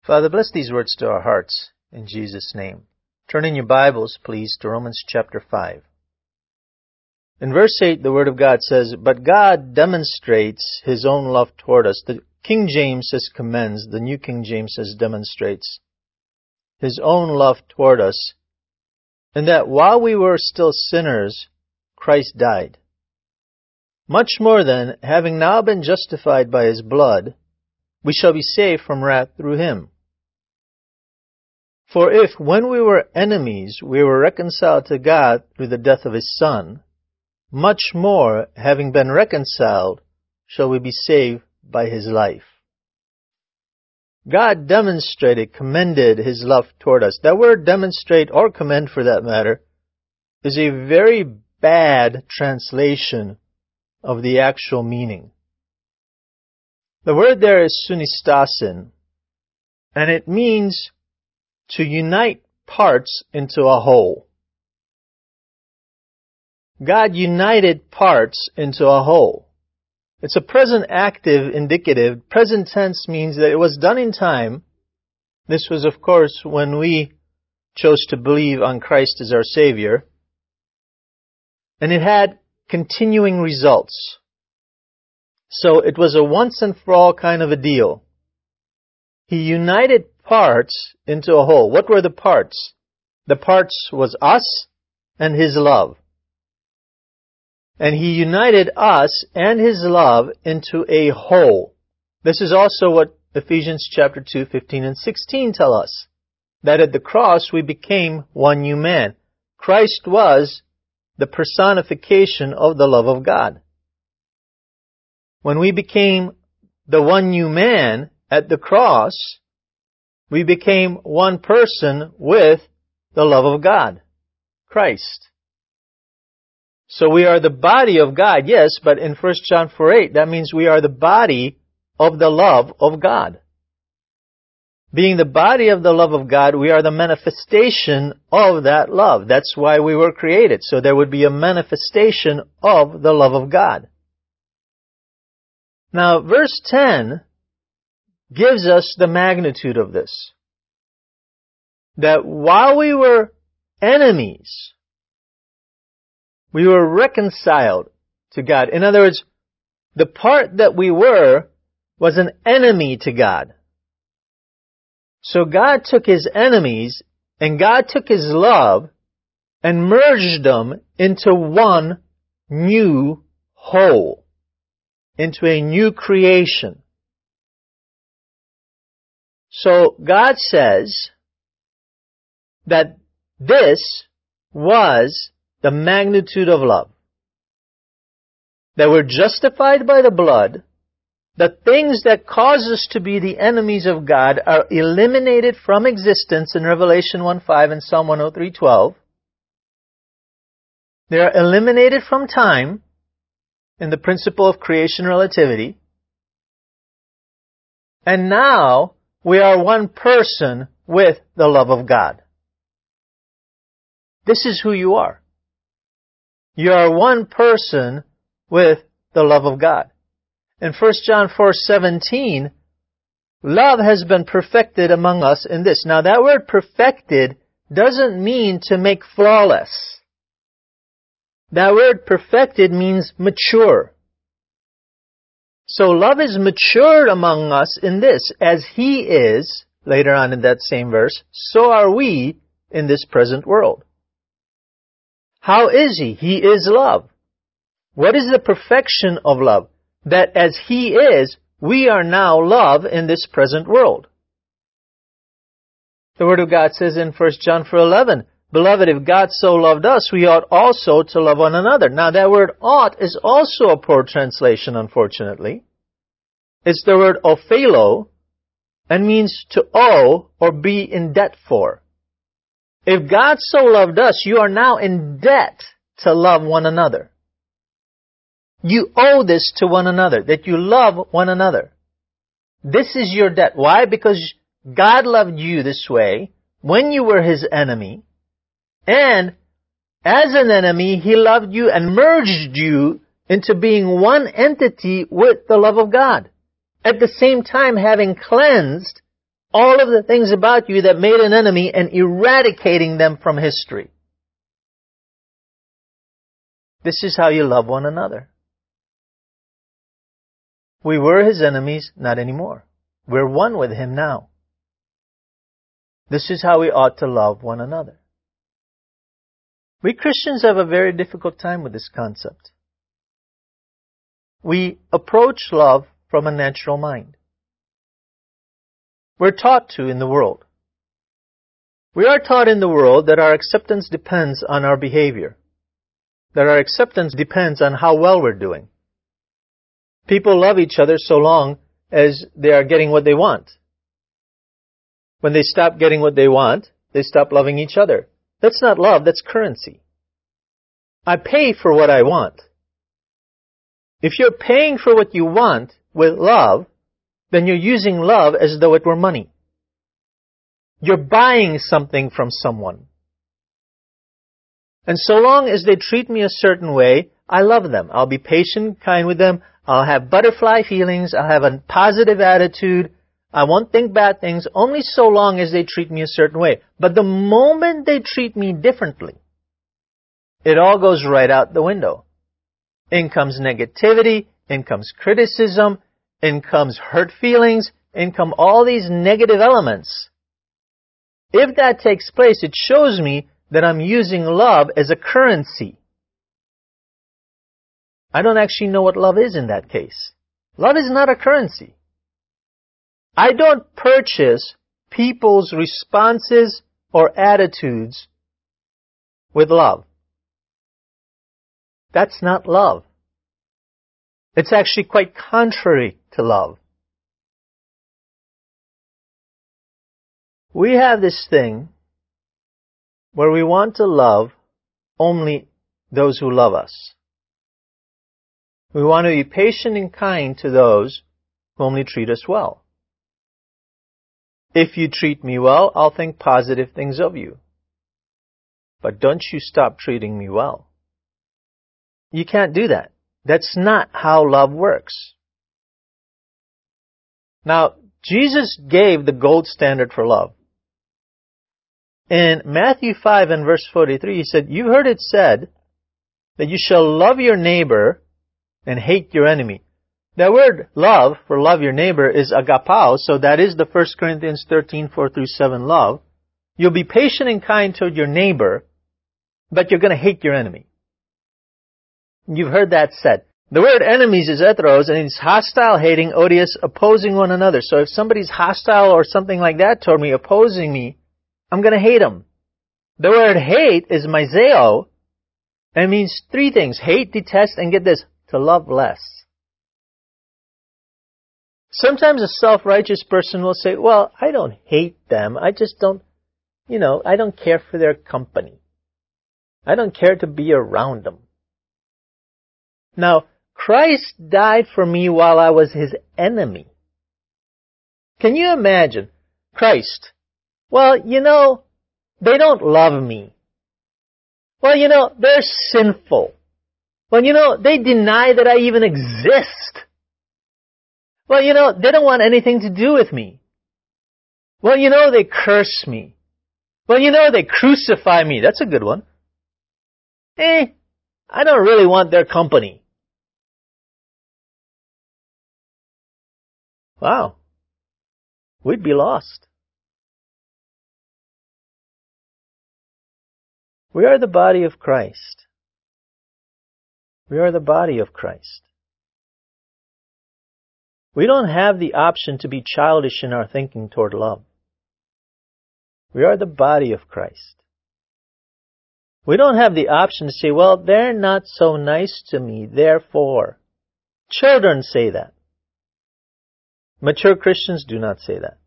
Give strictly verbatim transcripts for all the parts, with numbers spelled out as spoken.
Father, bless these words to our hearts, in Jesus' name. Turn in your Bibles, please, to Romans chapter five. In verse eight, the Word of God says, "But God demonstrates His own love toward us." The King James says commends, the New King James says demonstrates. His own love toward us, in that while we were still sinners, Christ died. Much more then, having now been justified by His blood, we shall be saved from wrath through Him. For if, when we were enemies, we were reconciled to God through the death of His Son, much more, having been reconciled, shall we be saved by His life. God demonstrated, commended His love toward us. That word demonstrate, or commend for that matter, is a very bad translation of the actual meaning. The word there is sunistasin, and it means to unite parts into a whole. God united parts into a whole. It's a present active indicative. Present tense means that it was done in time. This was, of course, when we chose to believe on Christ as our Savior. And it had continuing results. So it was a once and for all kind of a deal. He united parts into a whole. What were the parts? The parts was us and His love. And He united us and His love into a whole. This is also what Ephesians chapter two, fifteen and sixteen tell us. That at the cross we became one new man. Christ was the personification of the love of God. When we became the one new man at the cross, we became one person with the love of God, Christ. So we are the body of God, yes, but in First John four eight, that means we are the body of the love of God. Being the body of the love of God, we are the manifestation of that love. That's why we were created, so there would be a manifestation of the love of God. Now, verse ten gives us the magnitude of this. That while we were enemies, we were reconciled to God. In other words, the part that we were was an enemy to God. So God took His enemies and God took His love and merged them into one new whole, into a new creation. So God says that this was the magnitude of love. That we're justified by the blood. The things that cause us to be the enemies of God are eliminated from existence in Revelation one five and Psalm one oh three twelve. They are eliminated from time in the principle of creation relativity. And now we are one person with the love of God. This is who you are. You are one person with the love of God. In First John four seventeen, love has been perfected among us in this. Now that word perfected doesn't mean to make flawless. That word perfected means mature. So love is matured among us in this. As He is, later on in that same verse, so are we in this present world. How is He? He is love. What is the perfection of love? That as He is, we are now love in this present world. The Word of God says in First John four eleven, "Beloved, if God so loved us, we ought also to love one another." Now that word ought is also a poor translation, unfortunately. It's the word ophelo, and means to owe or be in debt for. If God so loved us, you are now in debt to love one another. You owe this to one another, that you love one another. This is your debt. Why? Because God loved you this way when you were His enemy. And as an enemy, He loved you and merged you into being one entity with the love of God. At the same time, having cleansed all of the things about you that made an enemy and eradicating them from history. This is how you love one another. We were His enemies, not anymore. We're one with Him now. This is how we ought to love one another. We Christians have a very difficult time with this concept. We approach love from a natural mind. We're taught to in the world. We are taught in the world that our acceptance depends on our behavior, that our acceptance depends on how well we're doing. People love each other so long as they are getting what they want. When they stop getting what they want, they stop loving each other. That's not love, that's currency. I pay for what I want. If you're paying for what you want with love, then you're using love as though it were money. You're buying something from someone. And so long as they treat me a certain way, I love them. I'll be patient, kind with them. I'll have butterfly feelings. I'll have a positive attitude. I won't think bad things only so long as they treat me a certain way. But the moment they treat me differently, it all goes right out the window. In comes negativity, in comes criticism, in comes hurt feelings, in come all these negative elements. If that takes place, it shows me that I'm using love as a currency. I don't actually know what love is in that case. Love is not a currency. I don't purchase people's responses or attitudes with love. That's not love. It's actually quite contrary to love. We have this thing where we want to love only those who love us. We want to be patient and kind to those who only treat us well. If you treat me well, I'll think positive things of you. But don't you stop treating me well. You can't do that. That's not how love works. Now, Jesus gave the gold standard for love. In Matthew five and verse forty-three, He said, "You've heard it said that you shall love your neighbor and hate your enemy." The word love for love your neighbor is agapao, so that is the First Corinthians thirteen, four through seven love. You'll be patient and kind toward your neighbor, but you're going to hate your enemy. You've heard that said. The word enemies is ethros, and it's hostile, hating, odious, opposing one another. So if somebody's hostile or something like that toward me, opposing me, I'm going to hate them. The word hate is miseo, and it means three things. Hate, detest, and get this, to love less. Sometimes a self-righteous person will say, well, I don't hate them. I just don't, you know, I don't care for their company. I don't care to be around them. Now, Christ died for me while I was His enemy. Can you imagine? Christ. Well, you know, they don't love me. Well, you know, they're sinful. Well, you know, they deny that I even exist. Well, you know, they don't want anything to do with me. Well, you know, they curse me. Well, you know, they crucify me. That's a good one. Eh, I don't really want their company. Wow. We'd be lost. We are the body of Christ. We are the body of Christ. We don't have the option to be childish in our thinking toward love. We are the body of Christ. We don't have the option to say, well, they're not so nice to me, therefore. Children say that. Mature Christians do not say that.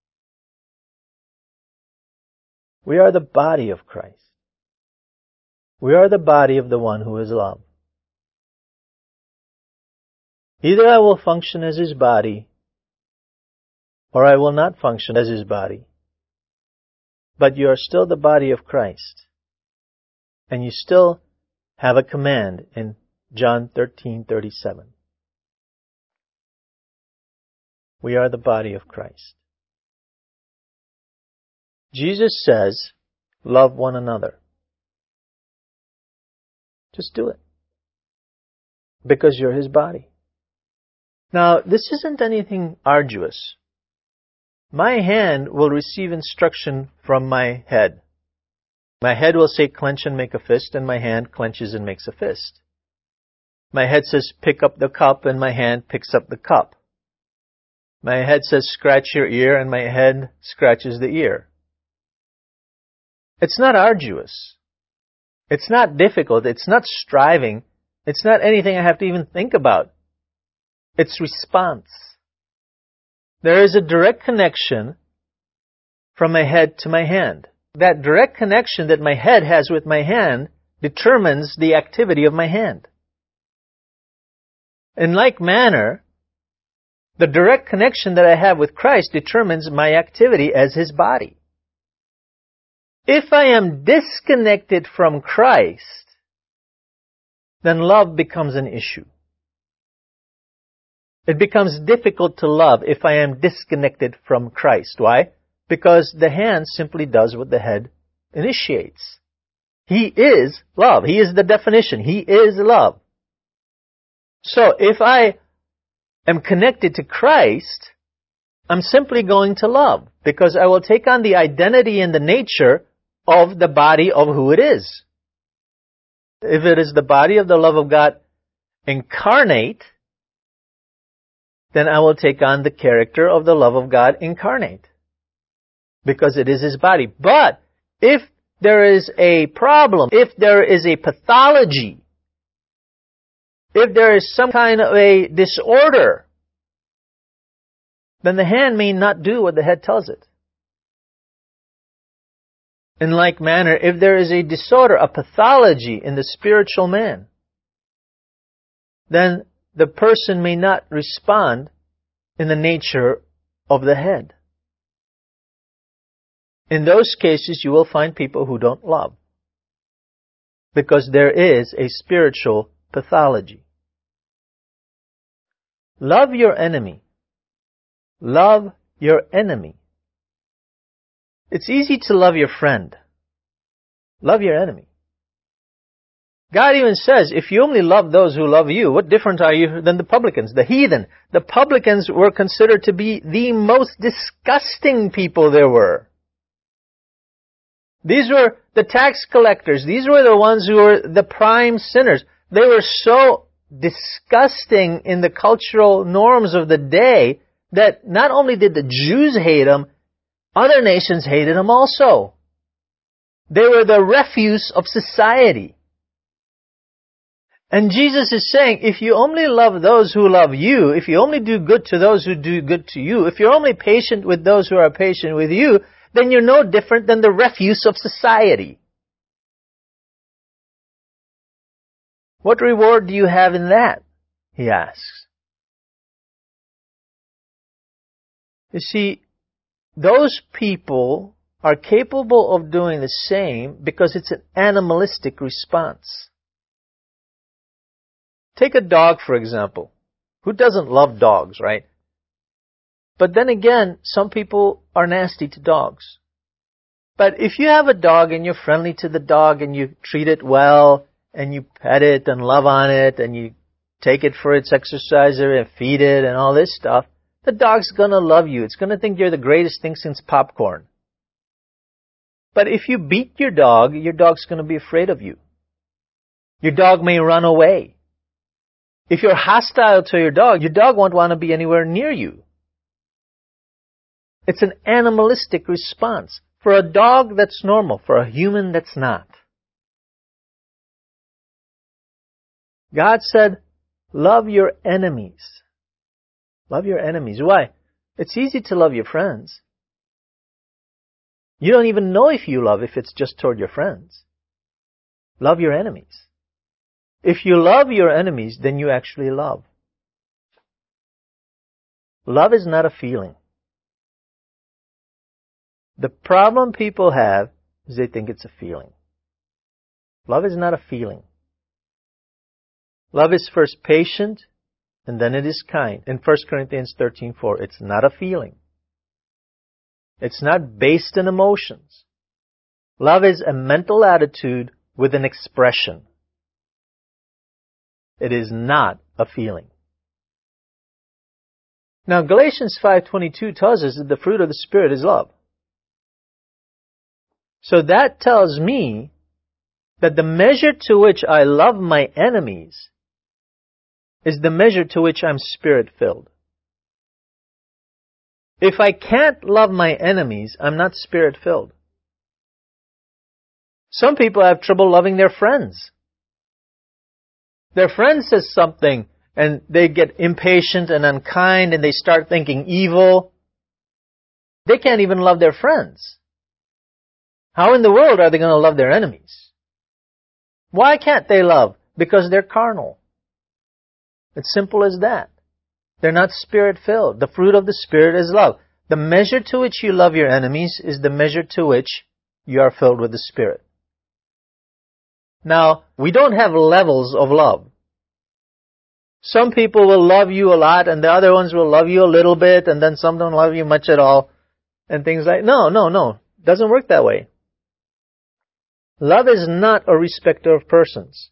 We are the body of Christ. We are the body of the one who is love. Either I will function as His body, or I will not function as His body. But you are still the body of Christ. And you still have a command in John thirteen thirty-seven. We are the body of Christ. Jesus says, love one another. Just do it. Because you're His body. Now, this isn't anything arduous. My hand will receive instruction from my head. My head will say clench and make a fist, and my hand clenches and makes a fist. My head says pick up the cup, and my hand picks up the cup. My head says scratch your ear, and my head scratches the ear. It's not arduous. It's not difficult. It's not striving. It's not anything I have to even think about. It's response. There is a direct connection from my head to my hand. That direct connection that my head has with my hand determines the activity of my hand. In like manner, the direct connection that I have with Christ determines my activity as His body. If I am disconnected from Christ, then love becomes an issue. It becomes difficult to love if I am disconnected from Christ. Why? Because the hand simply does what the head initiates. He is love. He is the definition. He is love. So if I am connected to Christ, I'm simply going to love, because I will take on the identity and the nature of the body of who it is. If it is the body of the love of God incarnate, then I will take on the character of the love of God incarnate, because it is His body. But if there is a problem, if there is a pathology, if there is some kind of a disorder, then the hand may not do what the head tells it. In like manner, if there is a disorder, a pathology in the spiritual man, then the person may not respond in the nature of the head. In those cases, you will find people who don't love, because there is a spiritual pathology. Love your enemy. Love your enemy. It's easy to love your friend. Love your enemy. God even says, if you only love those who love you, what different are you than the publicans, the heathen? The publicans were considered to be the most disgusting people there were. These were the tax collectors. These were the ones who were the prime sinners. They were so disgusting in the cultural norms of the day that not only did the Jews hate them, other nations hated them also. They were the refuse of society. And Jesus is saying, if you only love those who love you, if you only do good to those who do good to you, if you're only patient with those who are patient with you, then you're no different than the refuse of society. What reward do you have in that? He asks. You see, those people are capable of doing the same because it's an animalistic response. Take a dog, for example. Who doesn't love dogs, right? But then again, some people are nasty to dogs. But if you have a dog and you're friendly to the dog and you treat it well and you pet it and love on it and you take it for its exerciser and feed it and all this stuff, the dog's going to love you. It's going to think you're the greatest thing since popcorn. But if you beat your dog, your dog's going to be afraid of you. Your dog may run away. If you're hostile to your dog, your dog won't want to be anywhere near you. It's an animalistic response. For a dog, that's normal. For a human, that's not. God said, love your enemies. Love your enemies. Why? It's easy to love your friends. You don't even know if you love if it's just toward your friends. Love your enemies. If you love your enemies, then you actually love. Love is not a feeling. The problem people have is they think it's a feeling. Love is not a feeling. Love is first patient, and then it is kind. In First Corinthians thirteen four, it's not a feeling. It's not based in emotions. Love is a mental attitude with an expression. It is not a feeling. Now, Galatians five twenty-two tells us that the fruit of the Spirit is love. So that tells me that the measure to which I love my enemies is the measure to which I'm Spirit-filled. If I can't love my enemies, I'm not Spirit-filled. Some people have trouble loving their friends. Their friend says something and they get impatient and unkind and they start thinking evil. They can't even love their friends. How in the world are they going to love their enemies? Why can't they love? Because they're carnal. It's simple as that. They're not Spirit-filled. The fruit of the Spirit is love. The measure to which you love your enemies is the measure to which you are filled with the Spirit. Now, we don't have levels of love. Some people will love you a lot and the other ones will love you a little bit and then some don't love you much at all and things like, no, no, no. It doesn't work that way. Love is not a respecter of persons.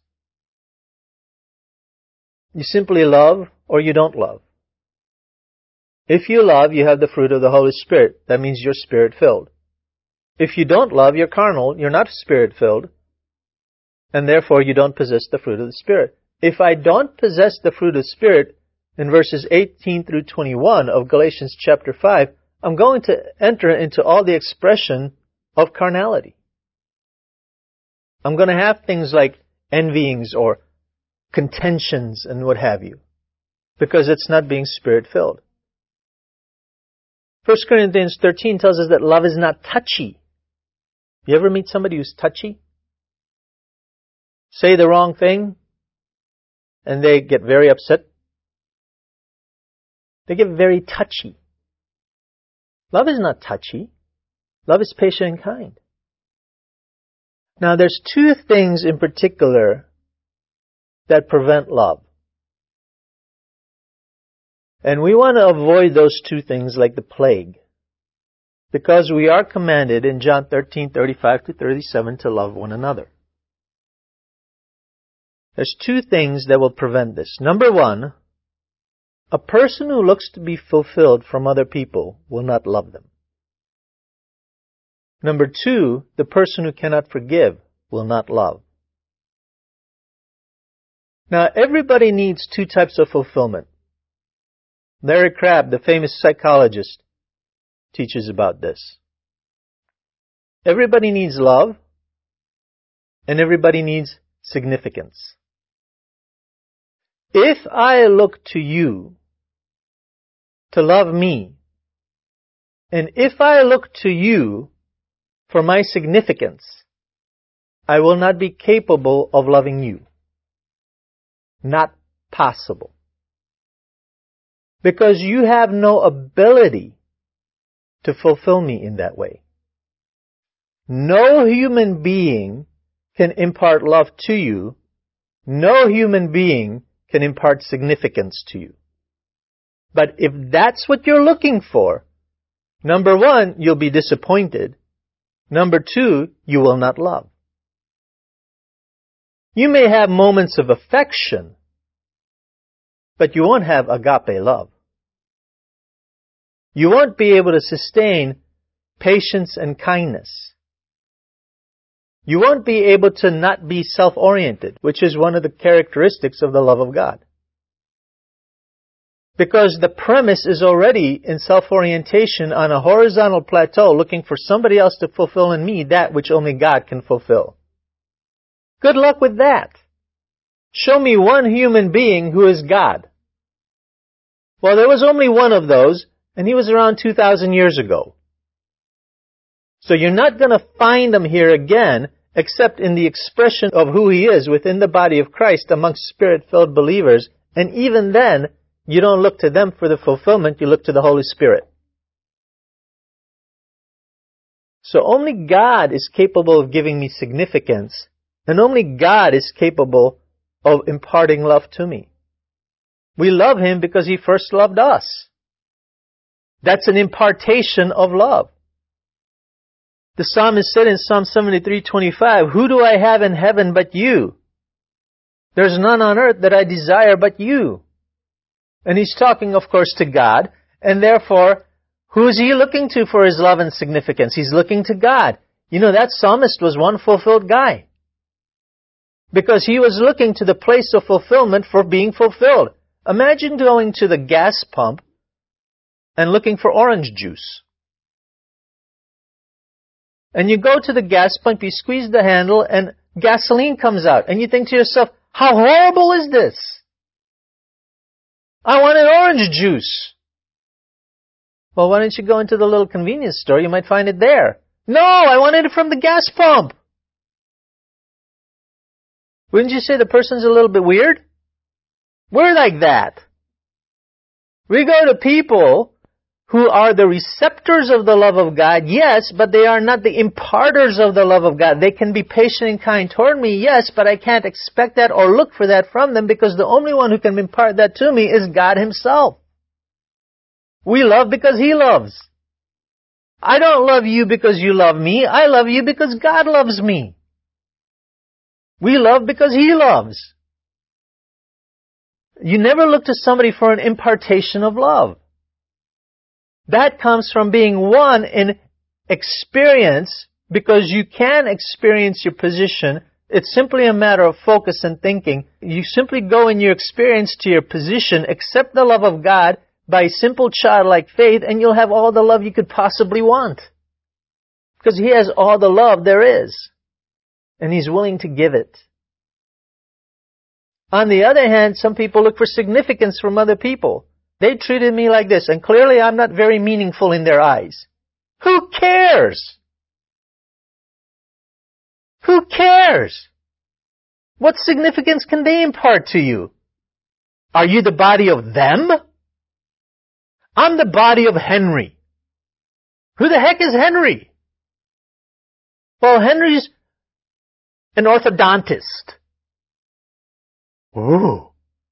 You simply love or you don't love. If you love, you have the fruit of the Holy Spirit. That means you're Spirit-filled. If you don't love, you're carnal. You're not Spirit-filled. And therefore, you don't possess the fruit of the Spirit. If I don't possess the fruit of the Spirit, in verses eighteen through twenty-one of Galatians chapter five, I'm going to enter into all the expression of carnality. I'm going to have things like envyings or contentions and what have you, because it's not being Spirit-filled. First Corinthians thirteen tells us that love is not touchy. You ever meet somebody who's touchy? Say the wrong thing, and they get very upset. They get very touchy. Love is not touchy. Love is patient and kind. Now, there's two things in particular that prevent love. And we want to avoid those two things like the plague. Because we are commanded in John thirteen thirty-five to thirty-seven to love one another. There's two things that will prevent this. Number one, a person who looks to be fulfilled from other people will not love them. Number two, the person who cannot forgive will not love. Now, everybody needs two types of fulfillment. Larry Crabb, the famous psychologist, teaches about this. Everybody needs love, and everybody needs significance. If I look to you to love me, and if I look to you for my significance, I will not be capable of loving you. Not possible. Because you have no ability to fulfill me in that way. No human being can impart love to you. No human being can impart significance to you. But if that's what you're looking for, number one, you'll be disappointed. Number two, you will not love. You may have moments of affection, but you won't have agape love. You won't be able to sustain patience and kindness. You won't be able to not be self-oriented, which is one of the characteristics of the love of God. Because the premise is already in self-orientation on a horizontal plateau, looking for somebody else to fulfill in me that which only God can fulfill. Good luck with that. Show me one human being who is God. Well, there was only one of those, and he was around two thousand years ago. So you're not going to find him here again, except in the expression of who he is within the body of Christ amongst Spirit-filled believers. And even then, you don't look to them for the fulfillment, you look to the Holy Spirit. So only God is capable of giving me significance, and only God is capable of imparting love to me. We love Him because He first loved us. That's an impartation of love. The psalmist said in Psalm seventy-three twenty-five, "Who do I have in heaven but you? There's none on earth that I desire but you." And he's talking, of course, to God. And therefore, who is he looking to for his love and significance? He's looking to God. You know, that psalmist was one fulfilled guy. Because he was looking to the place of fulfillment for being fulfilled. Imagine going to the gas pump and looking for orange juice. And you go to the gas pump, you squeeze the handle, and gasoline comes out. And you think to yourself, how horrible is this? I wanted orange juice. Well, why don't you go into the little convenience store? You might find it there. No, I wanted it from the gas pump. Wouldn't you say the person's a little bit weird? We're like that. We go to people who are the receptors of the love of God, yes, but they are not the imparters of the love of God. They can be patient and kind toward me, yes, but I can't expect that or look for that from them because the only one who can impart that to me is God Himself. We love because He loves. I don't love you because you love me. I love you because God loves me. We love because He loves. You never look to somebody for an impartation of love. That comes from being one in experience, because you can experience your position. It's simply a matter of focus and thinking. You simply go in your experience to your position, accept the love of God by simple childlike faith, and you'll have all the love you could possibly want. Because He has all the love there is. And He's willing to give it. On the other hand, some people look for significance from other people. They treated me like this, and clearly I'm not very meaningful in their eyes. Who cares? Who cares? What significance can they impart to you? Are you the body of them? I'm the body of Henry. Who the heck is Henry? Well, Henry's an orthodontist. Ooh.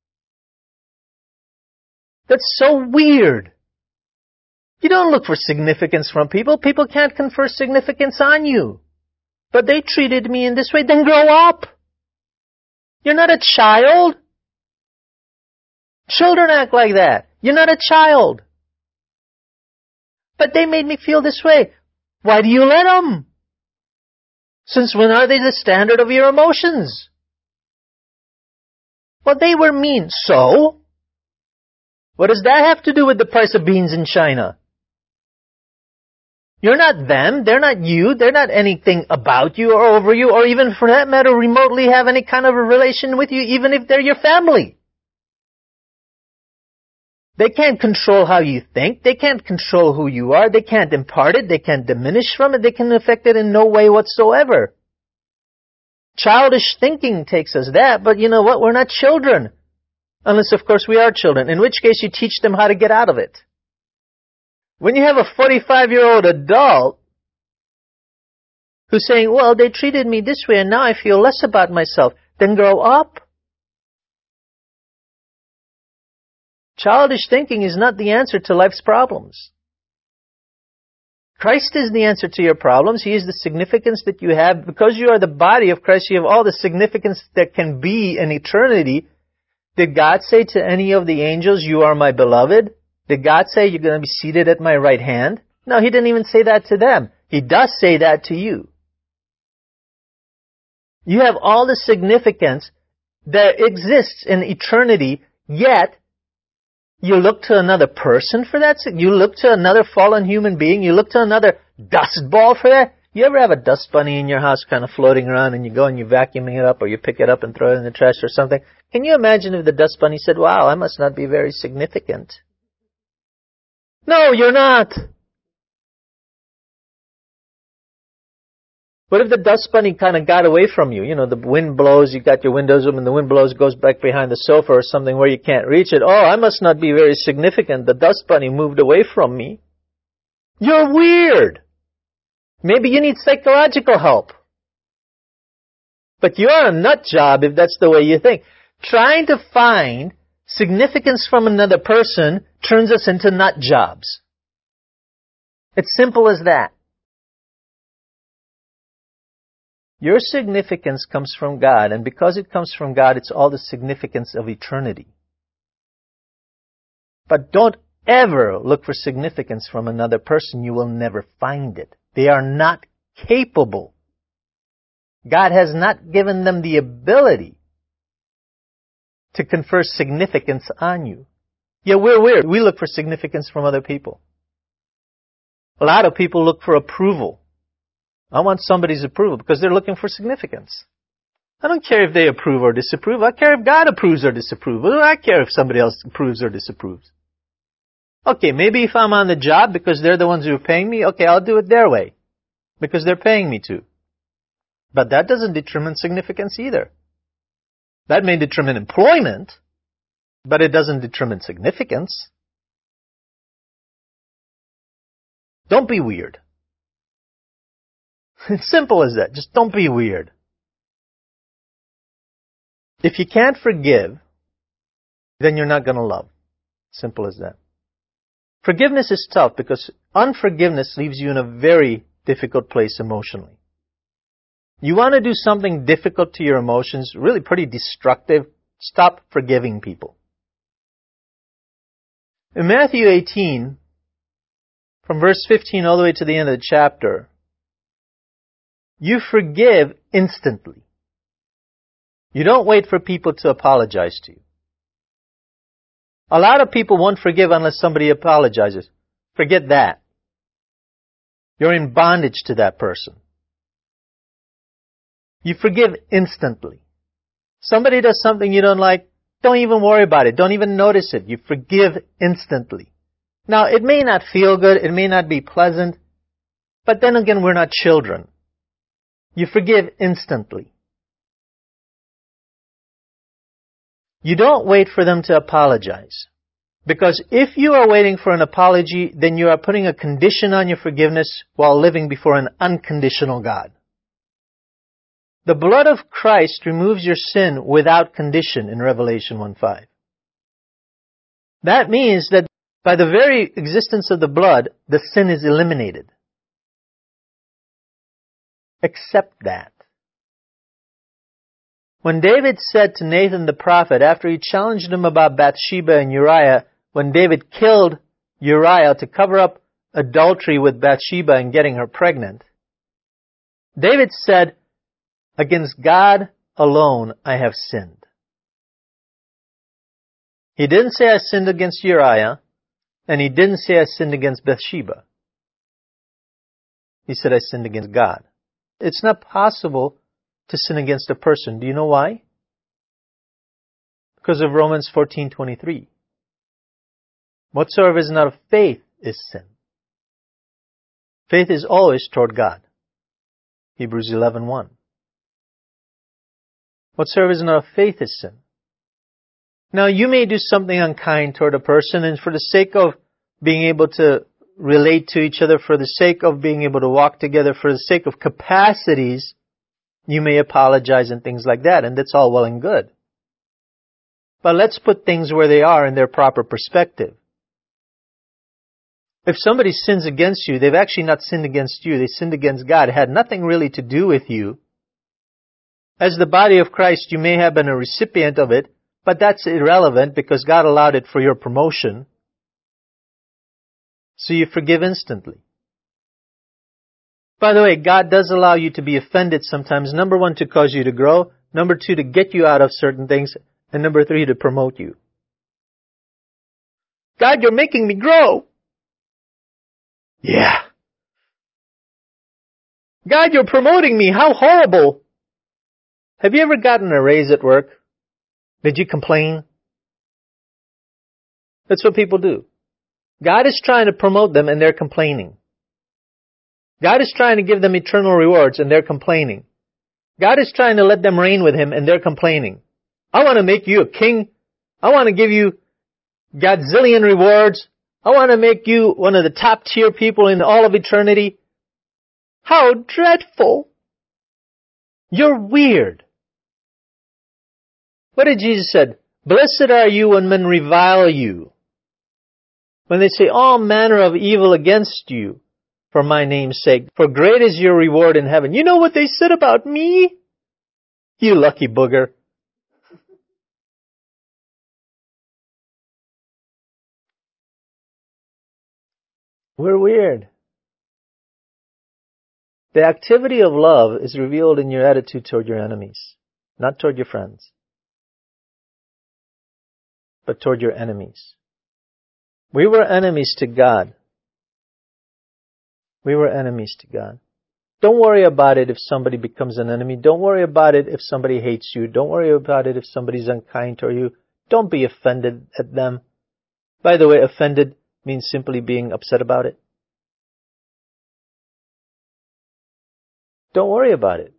That's so weird. You don't look for significance from people. People can't confer significance on you. But they treated me in this way. Then grow up. You're not a child. Children act like that. You're not a child. But they made me feel this way. Why do you let them? Since when are they the standard of your emotions? Well, they were mean. So? What does that have to do with the price of beans in China? You're not them. They're not you. They're not anything about you or over you, or even for that matter remotely have any kind of a relation with you, even if they're your family. They can't control how you think. They can't control who you are. They can't impart it. They can't diminish from it. They can affect it in no way whatsoever. Childish thinking takes us that, but you know what? We're not children. Unless, of course, we are children, in which case you teach them how to get out of it. When you have a forty-five-year-old adult who's saying, well, they treated me this way and now I feel less about myself, then grow up. Childish thinking is not the answer to life's problems. Christ is the answer to your problems. He is the significance that you have. Because you are the body of Christ, you have all the significance that can be in eternity. Did God say to any of the angels, you are my beloved? Did God say you're going to be seated at my right hand? No, He didn't even say that to them. He does say that to you. You have all the significance that exists in eternity, yet you look to another person for that? You look to another fallen human being? You look to another dust ball for that? You ever have a dust bunny in your house kind of floating around and you go and you vacuum it up or you pick it up and throw it in the trash or something? Can you imagine if the dust bunny said, wow, I must not be very significant? No, you're not. What if the dust bunny kind of got away from you? You know, the wind blows, you got your windows open, and the wind blows, goes back behind the sofa or something where you can't reach it. Oh, I must not be very significant. The dust bunny moved away from me. You're weird. Maybe you need psychological help. But you're a nut job if that's the way you think. Trying to find significance from another person turns us into nut jobs. It's simple as that. Your significance comes from God, and because it comes from God, it's all the significance of eternity. But don't ever look for significance from another person. You will never find it. They are not capable. God has not given them the ability to confer significance on you. Yeah, we're weird. We look for significance from other people. A lot of people look for approval. I want somebody's approval because they're looking for significance. I don't care if they approve or disapprove. I care if God approves or disapproves. I don't care if somebody else approves or disapproves. Okay, maybe if I'm on the job because they're the ones who are paying me, okay, I'll do it their way because they're paying me to. But that doesn't determine significance either. That may determine employment, but it doesn't determine significance. Don't be weird. It's simple as that. Just don't be weird. If you can't forgive, then you're not going to love. Simple as that. Forgiveness is tough because unforgiveness leaves you in a very difficult place emotionally. You want to do something difficult to your emotions, really pretty destructive, stop forgiving people. In Matthew eighteen, from verse fifteen all the way to the end of the chapter, you forgive instantly. You don't wait for people to apologize to you. A lot of people won't forgive unless somebody apologizes. Forget that. You're in bondage to that person. You forgive instantly. Somebody does something you don't like, don't even worry about it. Don't even notice it. You forgive instantly. Now, it may not feel good. It may not be pleasant. But then again, we're not children. You forgive instantly. You don't wait for them to apologize. Because if you are waiting for an apology, then you are putting a condition on your forgiveness while living before an unconditional God. The blood of Christ removes your sin without condition in Revelation one five. That means that by the very existence of the blood, the sin is eliminated. Accept that. When David said to Nathan the prophet, after he challenged him about Bathsheba and Uriah, when David killed Uriah to cover up adultery with Bathsheba and getting her pregnant, David said, "Against God alone I have sinned." He didn't say I sinned against Uriah, and he didn't say I sinned against Bathsheba. He said I sinned against God. It's not possible to sin against a person. Do you know why? Because of Romans fourteen twenty-three. Whatsoever is not of faith is sin. Faith is always toward God. Hebrews eleven one. Whatsoever is not of faith is sin. Now, you may do something unkind toward a person, and for the sake of being able to relate to each other, for the sake of being able to walk together, for the sake of capacities, you may apologize and things like that, and that's all well and good. But let's put things where they are in their proper perspective. If somebody sins against you, they've actually not sinned against you, they sinned against God. It had nothing really to do with you. As the body of Christ, you may have been a recipient of it, but that's irrelevant because God allowed it for your promotion. So you forgive instantly. By the way, God does allow you to be offended sometimes. Number one, to cause you to grow. Number two, to get you out of certain things. And number three, to promote you. God, you're making me grow. Yeah. God, you're promoting me. How horrible. Have you ever gotten a raise at work? Did you complain? That's what people do. God is trying to promote them and they're complaining. God is trying to give them eternal rewards and they're complaining. God is trying to let them reign with Him and they're complaining. I want to make you a king. I want to give you godzillion rewards. I want to make you one of the top tier people in all of eternity. How dreadful. You're weird. What did Jesus say? Blessed are you when men revile you, when they say all manner of evil against you, for my name's sake, for great is your reward in heaven. You know what they said about me? You lucky booger. We're weird. The activity of love is revealed in your attitude toward your enemies, not toward your friends, but toward your enemies. We were enemies to God. We were enemies to God. Don't worry about it if somebody becomes an enemy. Don't worry about it if somebody hates you. Don't worry about it if somebody's unkind to you. Don't be offended at them. By the way, offended means simply being upset about it. Don't worry about it.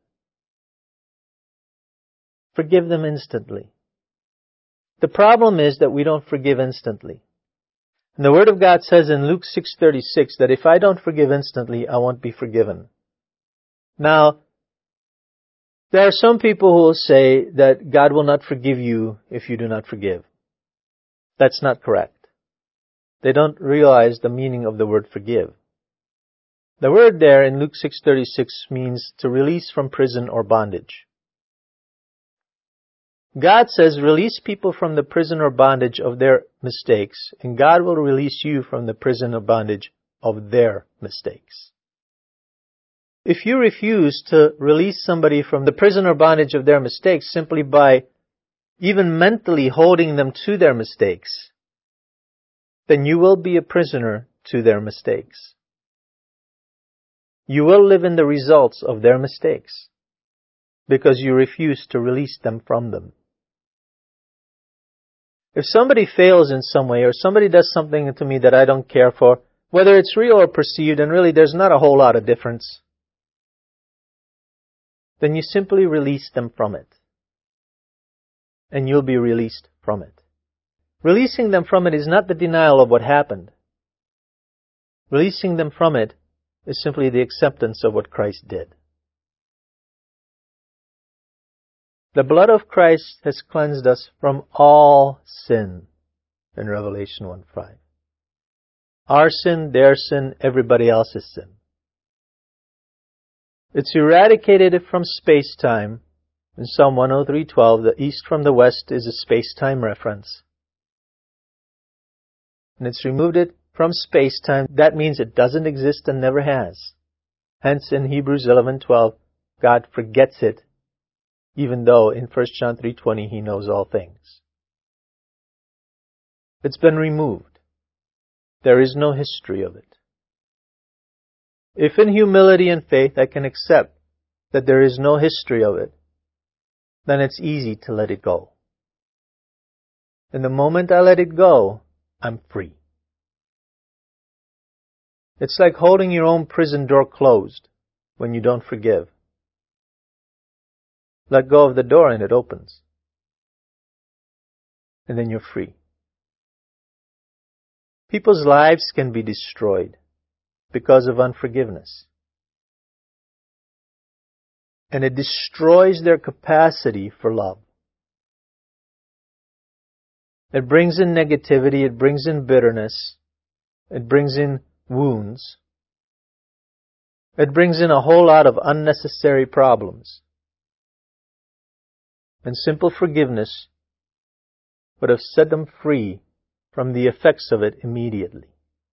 Forgive them instantly. The problem is that we don't forgive instantly. And the Word of God says in Luke six thirty-six that if I don't forgive instantly, I won't be forgiven. Now, there are some people who will say that God will not forgive you if you do not forgive. That's not correct. They don't realize the meaning of the word forgive. The word there in Luke six thirty-six means to release from prison or bondage. God says release people from the prison or bondage of their mistakes, and God will release you from the prison or bondage of their mistakes. If you refuse to release somebody from the prison or bondage of their mistakes simply by even mentally holding them to their mistakes, then you will be a prisoner to their mistakes. You will live in the results of their mistakes because you refuse to release them from them. If somebody fails in some way or somebody does something to me that I don't care for, whether it's real or perceived, and really there's not a whole lot of difference, then you simply release them from it. And you'll be released from it. Releasing them from it is not the denial of what happened. Releasing them from it is simply the acceptance of what Christ did. The blood of Christ has cleansed us from all sin in Revelation one five. Our sin, their sin, everybody else's sin. It's eradicated it from space-time. In Psalm one oh three twelve, the east from the west is a space-time reference. And it's removed it from space-time. That means it doesn't exist and never has. Hence, in Hebrews eleven twelve, God forgets it, even though in First John three twenty He knows all things. It's been removed. There is no history of it. If in humility and faith I can accept that there is no history of it, then it's easy to let it go. And the moment I let it go, I'm free. It's like holding your own prison door closed when you don't forgive. Let go of the door and it opens. And then you're free. People's lives can be destroyed because of unforgiveness. And it destroys their capacity for love. It brings in negativity, it brings in bitterness, it brings in wounds. It brings in a whole lot of unnecessary problems. And simple forgiveness would have set them free from the effects of it immediately.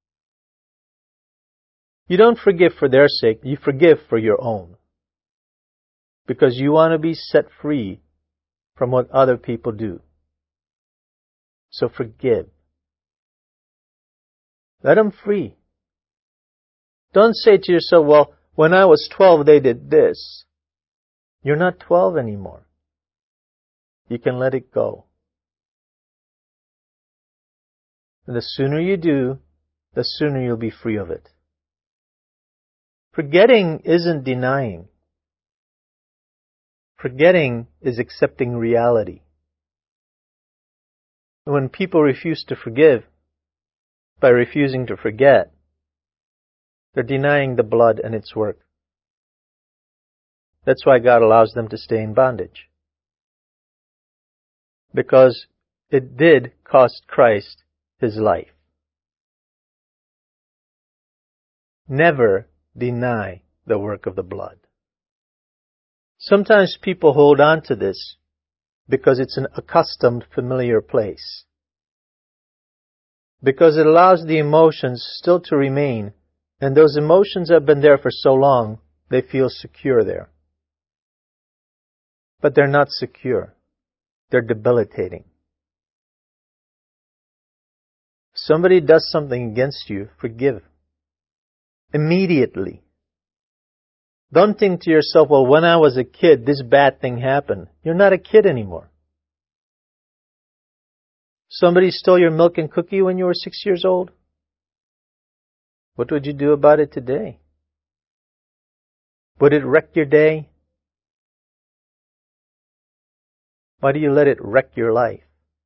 You don't forgive for their sake, you forgive for your own. Because you want to be set free from what other people do. So forgive. Let them free. Don't say to yourself, well, when I was twelve they did this. You're not twelve anymore. You can let it go. And the sooner you do, the sooner you'll be free of it. Forgetting isn't denying. Forgetting is accepting reality. When people refuse to forgive, by refusing to forget, they're denying the blood and its work. That's why God allows them to stay in bondage. Because it did cost Christ His life. Never deny the work of the blood. Sometimes people hold on to this because it's an accustomed, familiar place. Because it allows the emotions still to remain, and those emotions have been there for so long, they feel secure there. But they're not secure. They're debilitating. Somebody does something against you, forgive. Immediately. Don't think to yourself, well, when I was a kid, this bad thing happened. You're not a kid anymore. Somebody stole your milk and cookie when you were six years old? What would you do about it today? Would it wreck your day? Why do you let it wreck your life?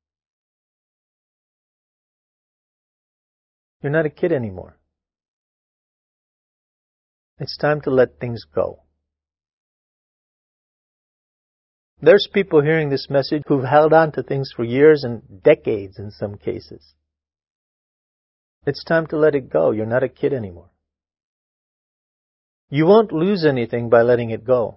You're not a kid anymore. It's time to let things go. There's people hearing this message who've held on to things for years and decades in some cases. It's time to let it go. You're not a kid anymore. You won't lose anything by letting it go.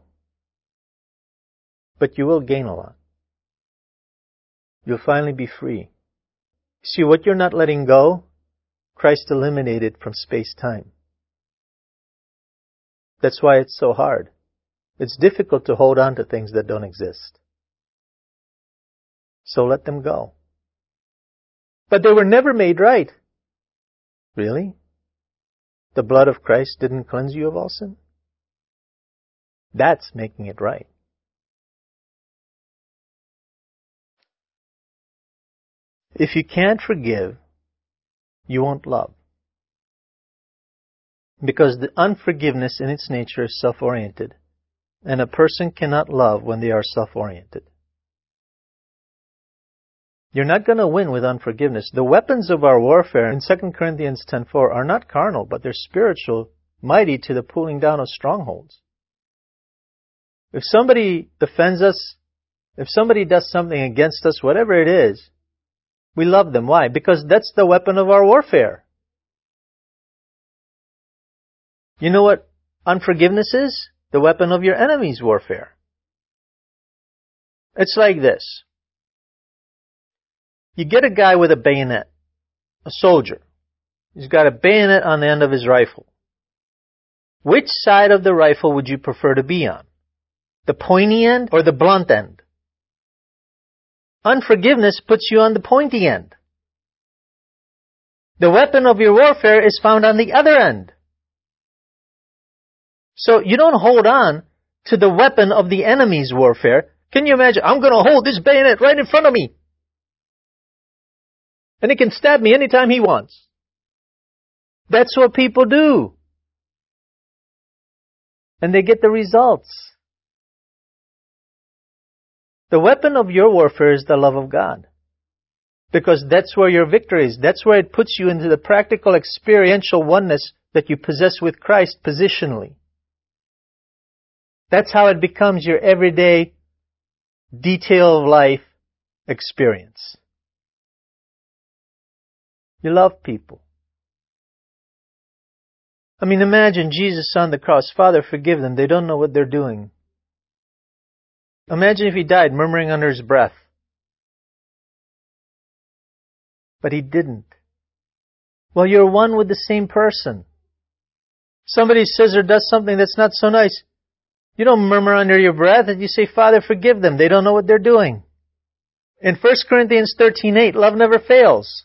But you will gain a lot. You'll finally be free. See, what you're not letting go, Christ eliminated from space-time. That's why it's so hard. It's difficult to hold on to things that don't exist. So let them go. But they were never made right. Really? The blood of Christ didn't cleanse you of all sin? That's making it right. If you can't forgive, you won't love. Because the unforgiveness in its nature is self-oriented, and a person cannot love when they are self-oriented. You're not going to win with unforgiveness. The weapons of our warfare in Second Corinthians ten four are not carnal, but they're spiritual, mighty to the pulling down of strongholds. If somebody offends us, if somebody does something against us, whatever it is, we love them. Why? Because that's the weapon of our warfare. You know what unforgiveness is? The weapon of your enemy's warfare. It's like this. You get a guy with a bayonet, a soldier. He's got a bayonet on the end of his rifle. Which side of the rifle would you prefer to be on? The pointy end or the blunt end? Unforgiveness puts you on the pointy end. The weapon of your warfare is found on the other end. So you don't hold on to the weapon of the enemy's warfare. Can you imagine? I'm going to hold this bayonet right in front of me. And he can stab me anytime he wants. That's what people do. And they get the results. The weapon of your warfare is the love of God. Because that's where your victory is. That's where it puts you into the practical experiential oneness that you possess with Christ positionally. That's how it becomes your everyday, detail of life experience. You love people. I mean, imagine Jesus on the cross. Father, forgive them. They don't know what they're doing. Imagine if he died murmuring under his breath. But he didn't. Well, you're one with the same person. Somebody says or does something that's not so nice. You don't murmur under your breath and you say, Father, forgive them. They don't know what they're doing. In First Corinthians thirteen eight, love never fails.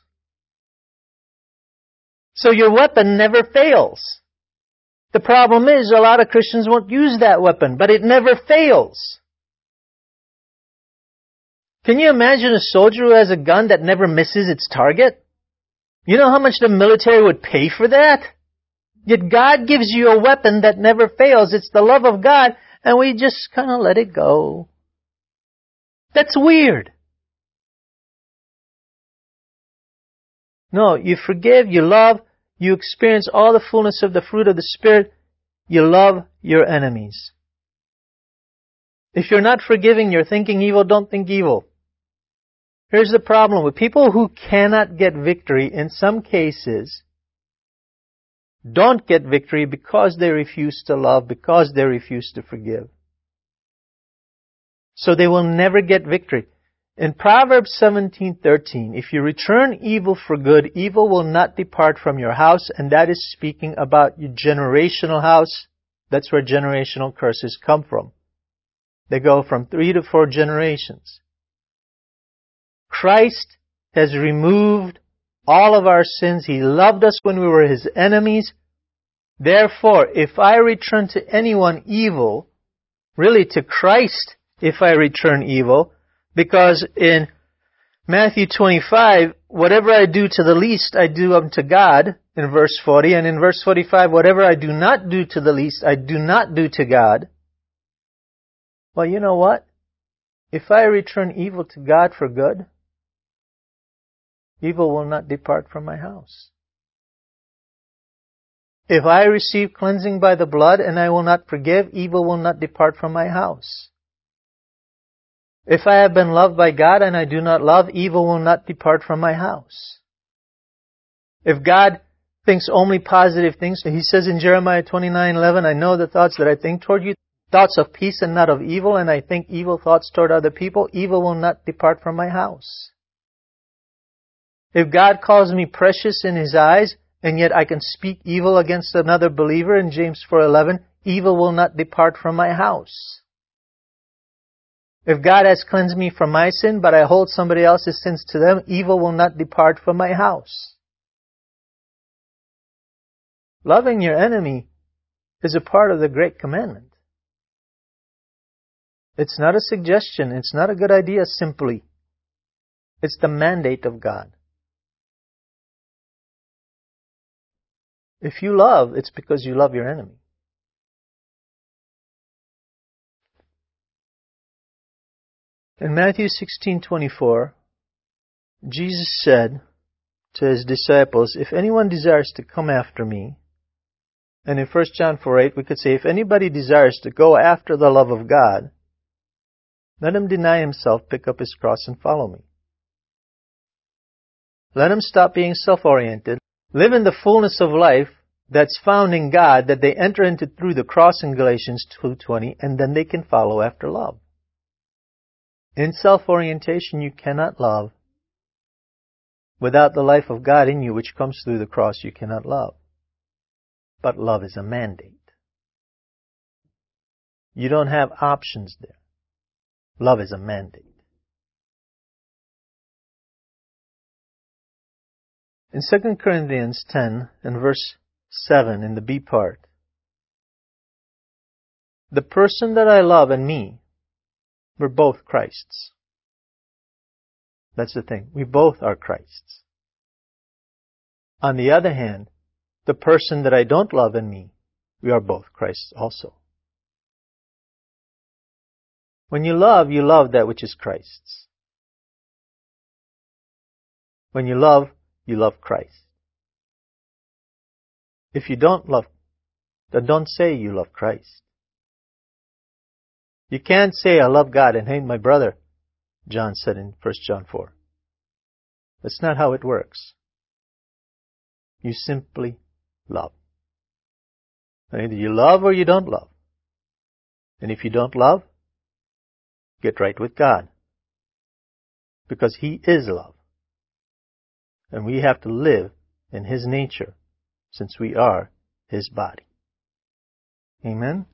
So your weapon never fails. The problem is a lot of Christians won't use that weapon, but it never fails. Can you imagine a soldier who has a gun that never misses its target? You know how much the military would pay for that? Yet God gives you a weapon that never fails. It's the love of God, and we just kind of let it go. That's weird. No, you forgive, you love, you experience all the fullness of the fruit of the Spirit. You love your enemies. If you're not forgiving, you're thinking evil, don't think evil. Here's the problem with people who cannot get victory in some cases. don't get victory because they refuse to love, because they refuse to forgive. So they will never get victory. In Proverbs seventeen thirteen, if you return evil for good, evil will not depart from your house, and that is speaking about your generational house. That's where generational curses come from. They go from three to four generations. Christ has removed all of our sins. He loved us when we were His enemies. Therefore, if I return to anyone evil, really to Christ if I return evil, because in Matthew twenty-five, whatever I do to the least, I do unto God, in verse forty. And in verse forty-five, whatever I do not do to the least, I do not do to God. Well, you know what? If I return evil to God for good, evil will not depart from my house. If I receive cleansing by the blood and I will not forgive, evil will not depart from my house. If I have been loved by God and I do not love, evil will not depart from my house. If God thinks only positive things, He says in Jeremiah twenty-nine eleven, I know the thoughts that I think toward you, thoughts of peace and not of evil, and I think evil thoughts toward other people, evil will not depart from my house. If God calls me precious in His eyes, and yet I can speak evil against another believer in James four eleven, evil will not depart from my house. If God has cleansed me from my sin, but I hold somebody else's sins to them, evil will not depart from my house. Loving your enemy is a part of the Great Commandment. It's not a suggestion. It's not a good idea simply. It's the mandate of God. If you love, it's because you love your enemy. In Matthew sixteen twenty-four, Jesus said to His disciples, if anyone desires to come after me, and in First John four eight we could say, if anybody desires to go after the love of God, let him deny himself, pick up his cross, and follow me. Let him stop being self-oriented, live in the fullness of life that's found in God, that they enter into through the cross in Galatians two twenty, and then they can follow after love. In self-orientation, you cannot love. Without the life of God in you, which comes through the cross, you cannot love. But love is a mandate. You don't have options there. Love is a mandate. In Second Corinthians ten and verse seven, in the B part, the person that I love and me, we're both Christ's. That's the thing. We both are Christ's. On the other hand, the person that I don't love and me, we are both Christ's also. When you love, you love that which is Christ's. When you love, you love Christ. If you don't love, then don't say you love Christ. You can't say I love God and hate my brother, John said in First John four. That's not how it works. You simply love. Either you love or you don't love. And if you don't love, get right with God. Because He is love. And we have to live in His nature, since we are His body. Amen?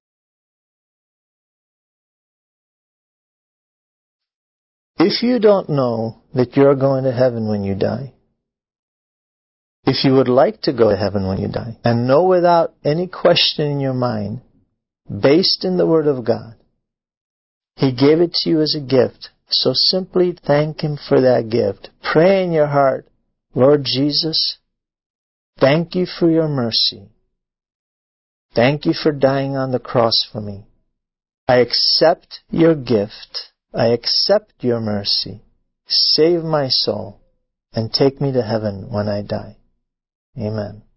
If you don't know that you're going to heaven when you die, if you would like to go to heaven when you die, and know without any question in your mind, based in the Word of God, He gave it to you as a gift, so simply thank Him for that gift. Pray in your heart, Lord Jesus, thank You for Your mercy. Thank You for dying on the cross for me. I accept Your gift. I accept Your mercy. Save my soul and take me to heaven when I die. Amen.